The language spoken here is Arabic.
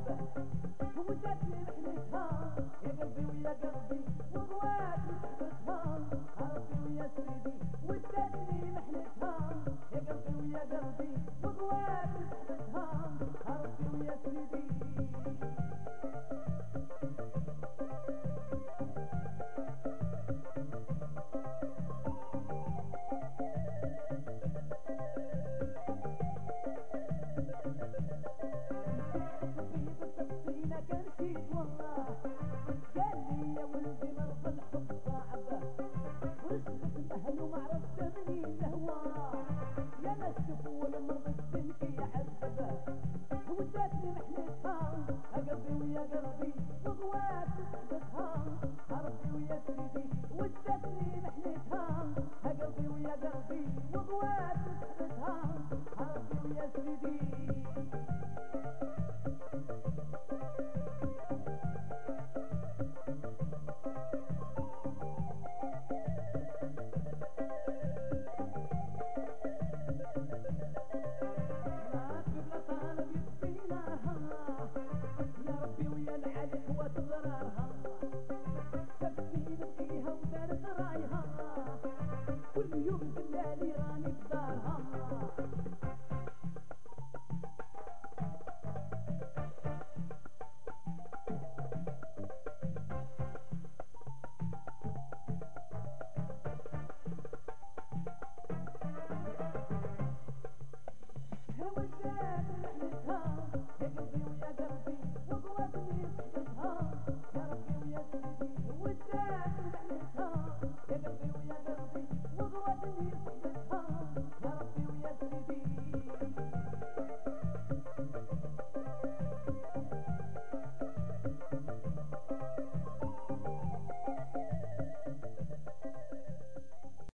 عذبه وداتني محنتها يا قلبي ويا قلبي وضواتني صحبتها ربي ويا سيدي وداتني محنتها يا قلبي ويا قلبي وضواتني صحبتها ربي ويا سيدي. كان نسيت والله قال لي يا ولدي مرض الحب صعبه ورسلت الاهل وما عرفت منين الهوى يا نسف والمرض السلك يعذبه وداتني محنتها قلبي ويا قلبي وضوات صحبتها ربي ويا سيدي وداتني محنتها قلبي ويا قلبي وضوات صحبتها ربي ويا سيدي. يا ربي ويا العلي قوة ضرارها سبتين فيها ودارت رايها كل يوم دلالي راني بدارها. ودات محنتها يا قلبي ويا قلبي وقوتني صحبتها يا ربي ويا سيدي ودات محنتها يا قلبي ويا قلبي وقوتني صحبتها